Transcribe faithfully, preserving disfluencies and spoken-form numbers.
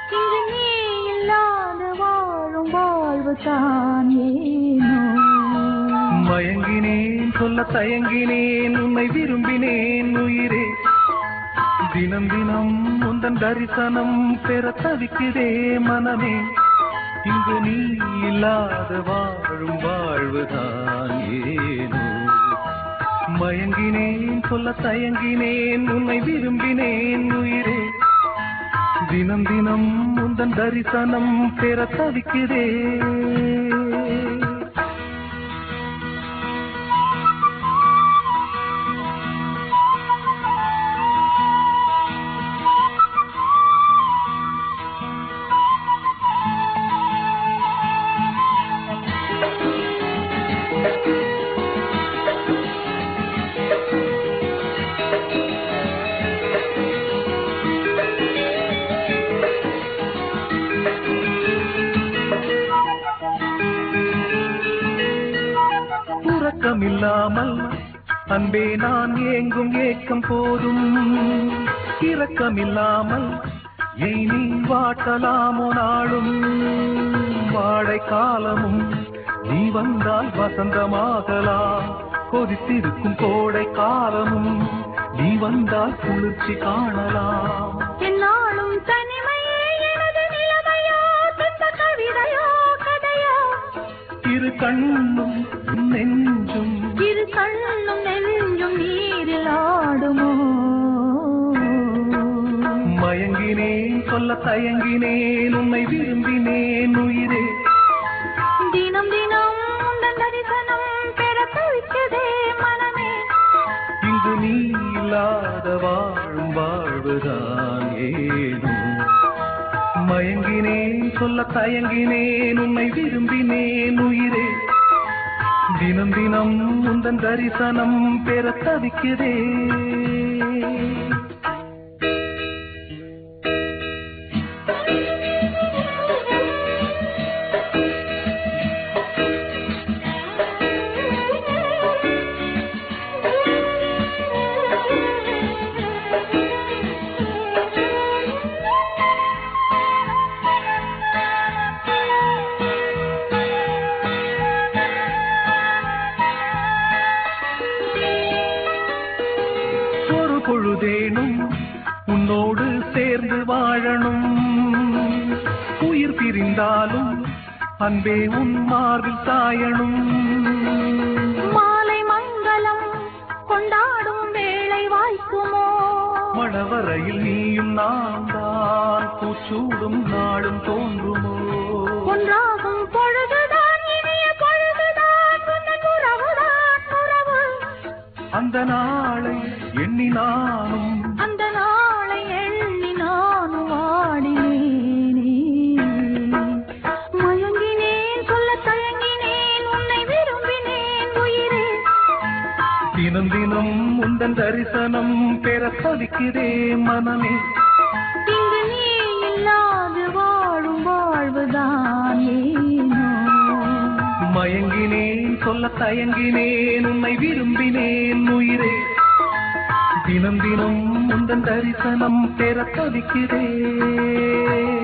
இங்கு நீ இல்லாத வாழும் வாழ்வுதான் ஏனோ. மயங்கினேன் சொல்ல தயங்கினேன் உன்னை விரும்பினேன் உயிரே. தினம் தினம் உந்தன் தரிசனம் பெற தவிக்கிறே மனமே. இங்கு நீ இல்லாத வாழும் வாழ்வுதான் ஏனோ. மயங்கினேன் சொல்ல தயங்கினேன் உன்னை விரும்பினேன் உயிரே. தினம் தினம் உந்தன் தரிசனம் பெற தவிக்கிறே. இல்லாமல் அன்பே நான் ஏங்கும் ஏக்கம் போதும். இரக்கமில்லாமல் ஏய் நீ வாட்டலாமோ நாளும். வாழை காலமும் நீ வந்தால் வசந்தமாகலாம். கொதித்திருக்கும் கோடை காலமும் நீ வந்தால் குளிர்ச்சி காணலாம். என்னாலும் தனிமையே எனது நிலைமையோ, துன்ப கவிதையோ கதையோ. இரு கண்ணும் நெஞ்சும் இரு கண்ணும் நெஞ்சும் நீரில் ஆடுமோ. மயங்கினேன் சொல்ல தயங்கினேன் உன்னை விரும்பினேன் உயிரே. தினம் தினம் உந்தன் தரிசனம் பெற தவிக்கிறதே மனமே. இங்கு நீ இல்லாத வாழும் வாழ்வுதான் ஏனோ. மயங்கினேன் சொல்ல தயங்கினேன் உன்னை விரும்பினேன் உயிரே. தினம் தினம் உந்தன் தரிசனம் பெற தவிக்கிறேன். பொழுதேனும் உன்னோடு சேர்ந்து வாழணும். உயிர் பிரிந்தாலும் அன்பே உன் மார்பில் சாயணும். மாலை மங்களம் கொண்டாடும் வேளை வாய்க்குமோ. மணவரையில் நீயும் நான் தான் பூச்சூடும் நாளும் தோன்றுமோ. ஒன்றாகும் பொழுதுதான் இனிய பொழுதுதான் உந்தன் உறவுதான் உறவு. அந்த நாளை எண்ணி நானும் அந்த நாளை எண்ணி நானும் வாடினேனே. மயங்கினேன் சொல்ல தயங்கினேன் உன்னை விரும்பினேன் உயிரே. தினம் தினம் உந்தன் தரிசனம் பெற தவிக்கிறே மனமே. இங்கு நீ இல்லாது வாழும் வாழ்வுதான் ஏனோ. மயங்கினேன் சொல்ல தயங்கினேன் உன்னை விரும்பினேன் உயிரே. தினம் தினம் உந்தன் தரிசனம் பெற தவிக்கிறேன்.